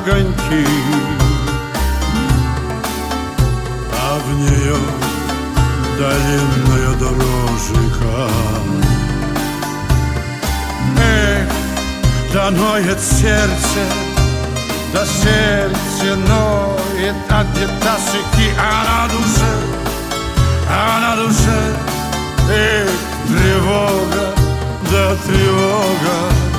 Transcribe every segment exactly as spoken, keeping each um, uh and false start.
огоньки, а в нее длинная дорожка. Эх, да ноет сердце, да сердце ноет от тоски, а на душе, а на душе, эх, тревога, да тревога.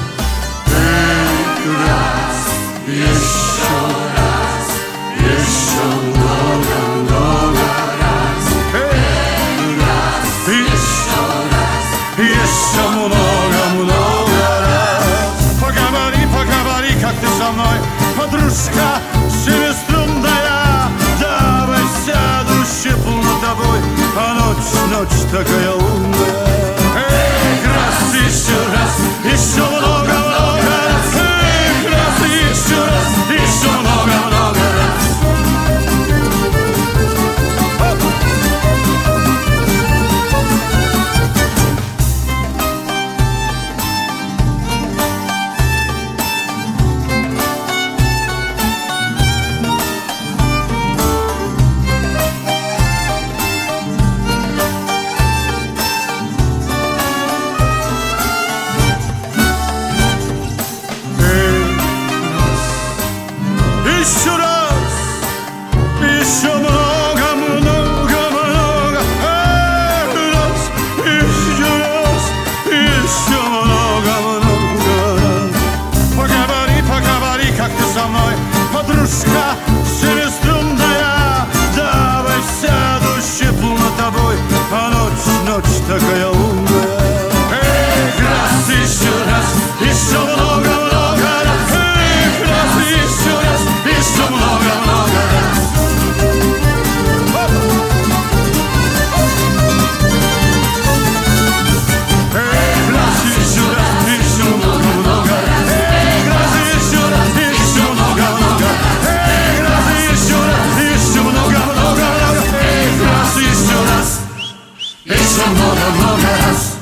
Эх, раз, еще раз, еще много-много раз. Эх, раз, еще раз, еще много-много раз. Поговори, поговори, как ты со мной, подружка семиструнная, давай сяду, щеплю над тобой, а ночь, ночь такая лунная. Эх, раз, еще раз, еще много-много раз. Эх, раз, еще раз, еще много-много раз. Еще раз, еще много-много-много раз, еще раз, еще много-много раз. Поговори, поговори, как ты со мной, подружка семиструнная, давай сяду, щеплю над тобой, а ночь, ночь такая лунная. Эх, раз, еще раз, еще много-много раз. Эх, раз, еще раз, еще много-много раз. Эх, раз, еще раз, еще много-много раз. Эх, раз, еще раз, еще много-много. Эх, раз, еще раз, еще много-много раз. Эх, раз, еще раз, еще много-много раз.